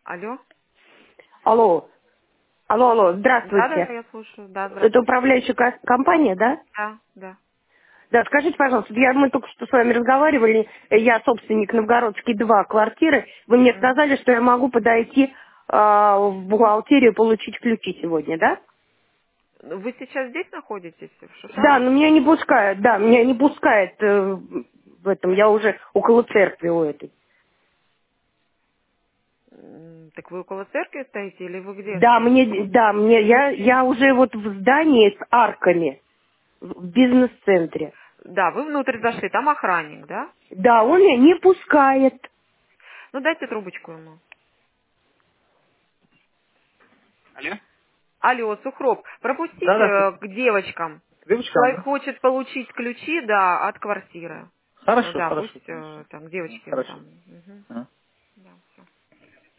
Алло. Алло. Алло, Да, здравствуйте. я слушаю. Да, Это здравствуйте. управляющая компания, да? Да, да. Да, скажите, пожалуйста, мы только что с вами разговаривали, я собственник Новгородский 2 квартиры. Вы мне Мгм. сказали, что я могу подойти в бухгалтерию получить ключи сегодня, да? Вы сейчас здесь находитесь, в Да, Шушарах? но меня не пускает в этом, я уже около церкви у этой. Так вы около церкви стоите или вы где Да, стоите? я уже вот в здании с арками, в бизнес-центре. Да, вы внутрь зашли, там охранник, да? Да, он меня не пускает. Ну, дайте трубочку ему. Алло? Алло, Сухроб, пропустите Да-да, к девочкам. девочка, Человек да? хочет получить ключи, да, от квартиры. Хорошо, Да, хорошо, пусть конечно. там девочки ему Хорошо. там. Мгм. Ага. Да, всё.